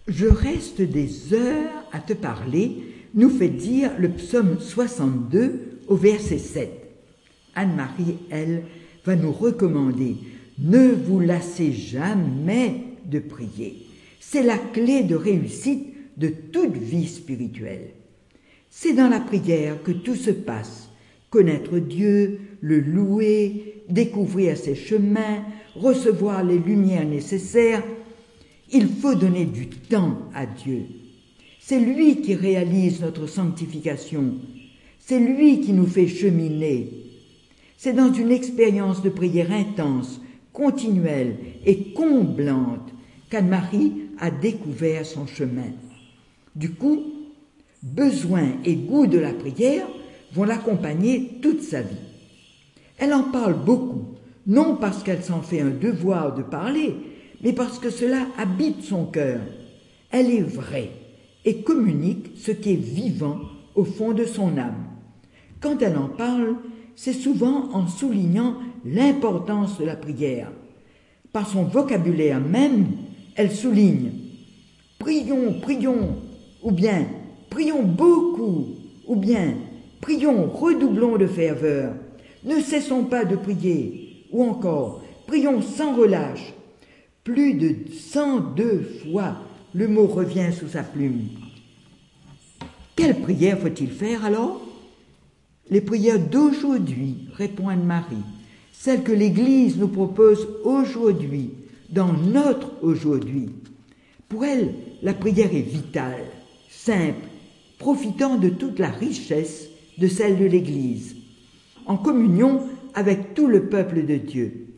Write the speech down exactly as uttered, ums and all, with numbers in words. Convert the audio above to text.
Je reste des heures à te parler, nous fait dire le psaume soixante-deux au verset sept. Anne-Marie, elle, va nous recommander « Ne vous lassez jamais de prier ». C'est la clé de réussite de toute vie spirituelle. C'est dans la prière que tout se passe. Connaître Dieu, le louer, découvrir ses chemins, recevoir les lumières nécessaires. Il faut donner du temps à Dieu. C'est lui qui réalise notre sanctification. C'est lui qui nous fait cheminer. C'est dans une expérience de prière intense, continuelle et comblante qu'Anne-Marie a découvert son chemin. Du coup, besoin et goût de la prière vont l'accompagner toute sa vie. Elle en parle beaucoup, non parce qu'elle s'en fait un devoir de parler, mais parce que cela habite son cœur. Elle est vraie et communique ce qui est vivant au fond de son âme. Quand elle en parle, c'est souvent en soulignant l'importance de la prière. Par son vocabulaire même, elle souligne « prions, prions » ou bien « prions beaucoup » ou bien « prions, redoublons de ferveur », « ne cessons pas de prier » ou encore « prions sans relâche ». Plus de cent deux fois, le mot revient sous sa plume. Quelle prière faut-il faire alors? Les prières d'aujourd'hui, répond Anne-Marie, celles que l'Église nous propose aujourd'hui, dans notre aujourd'hui. Pour elle, la prière est vitale, simple, profitant de toute la richesse de celle de l'Église, en communion avec tout le peuple de Dieu.